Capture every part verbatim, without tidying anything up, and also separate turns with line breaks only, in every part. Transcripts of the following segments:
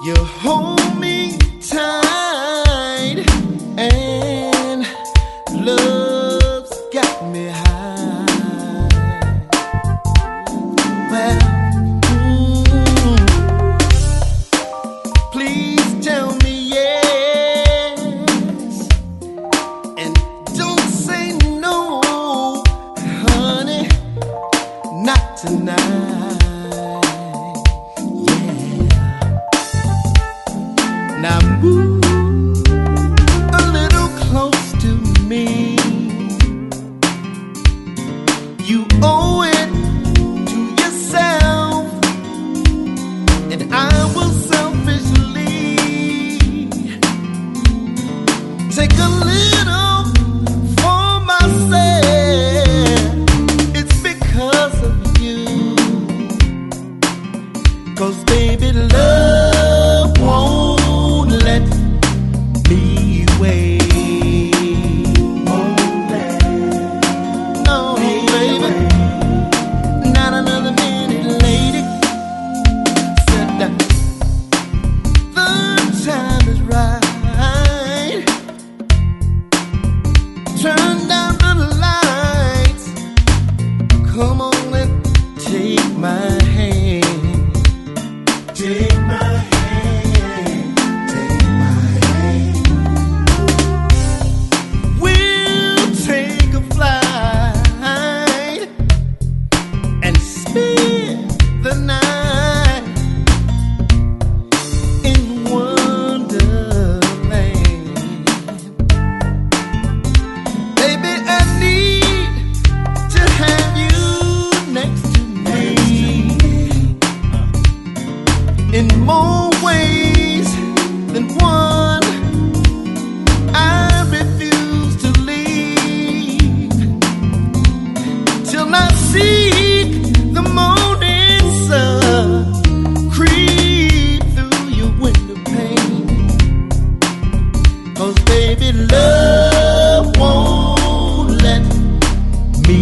You hold me tight and love's got me high. Well, mm, please tell me yes and don't say no, honey, not tonight. Now move a little close to me. You owe it to yourself, and I will selfishly take a little for myself. It's because of you, 'cause baby, love won't let me wait. Won't let no, me baby, wait. Not another minute, lady. Said that the time is right. Turn down the lights. Come on and take my hand. Take my hand. The night in Wonderland, baby, I need to have you next to me in more ways than one. I refuse to leave till I see the morning sun creep through your window pane. 'Cause baby, love won't let me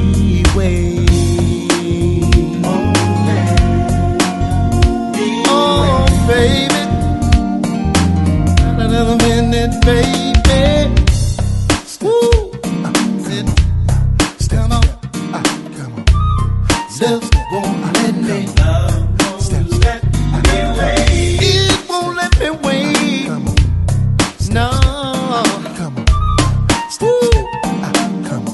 wait. Won't let me oh, baby, not another minute, baby. Woo. Sit, come on, come on. Love won't let me. Love won't let me wait. It won't let me wait. No. Come on. Woo. Come on.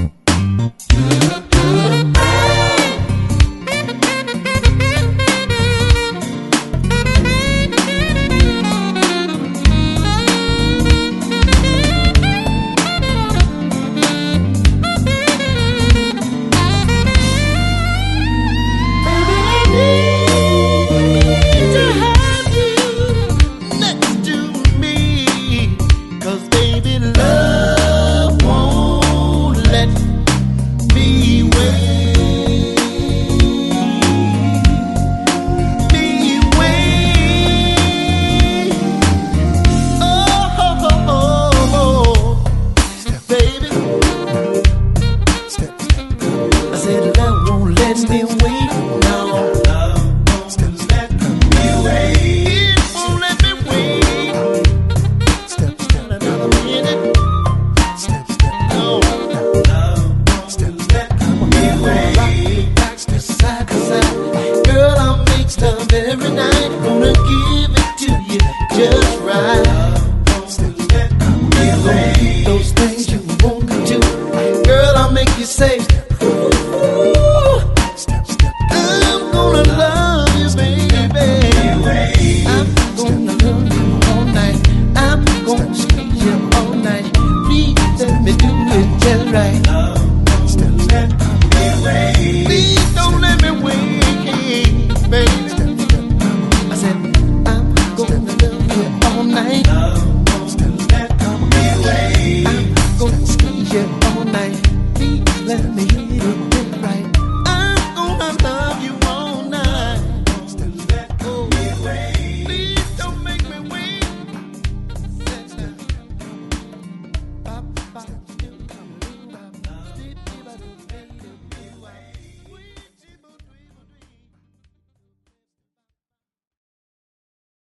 Every night, gonna give it to you just right. Those things you want to do, girl, I'll make you say, ooh, I'm gonna love you, baby. I'm gonna love you all night. I'm gonna squeeze you all night. Please let me do it just right. Please don't let me wait, baby. Night. I'm gonna squeeze you all night. Please let me hit it.